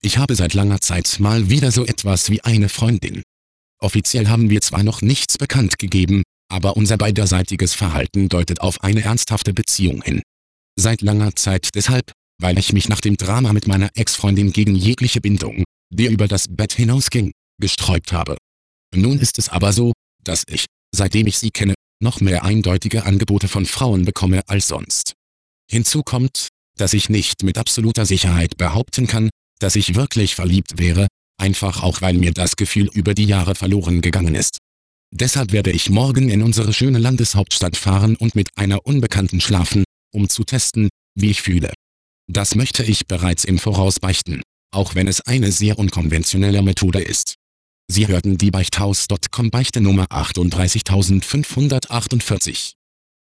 Ich habe seit langer Zeit mal wieder so etwas wie eine Freundin. Offiziell haben wir zwar noch nichts bekannt gegeben, aber unser beiderseitiges Verhalten deutet auf eine ernsthafte Beziehung hin. Seit langer Zeit deshalb, weil ich mich nach dem Drama mit meiner Ex-Freundin gegen jegliche Bindung, die über das Bett hinausging, gesträubt habe. Nun ist es aber so, dass ich, seitdem ich sie kenne, noch mehr eindeutige Angebote von Frauen bekomme als sonst. Hinzu kommt, dass ich nicht mit absoluter Sicherheit behaupten kann, dass ich wirklich verliebt wäre, einfach auch weil mir das Gefühl über die Jahre verloren gegangen ist. Deshalb werde ich morgen in unsere schöne Landeshauptstadt fahren und mit einer Unbekannten schlafen, um zu testen, wie ich fühle. Das möchte ich bereits im Voraus beichten, auch wenn es eine sehr unkonventionelle Methode ist. Sie hörten die Beichthaus.com Beichte Nummer 38548.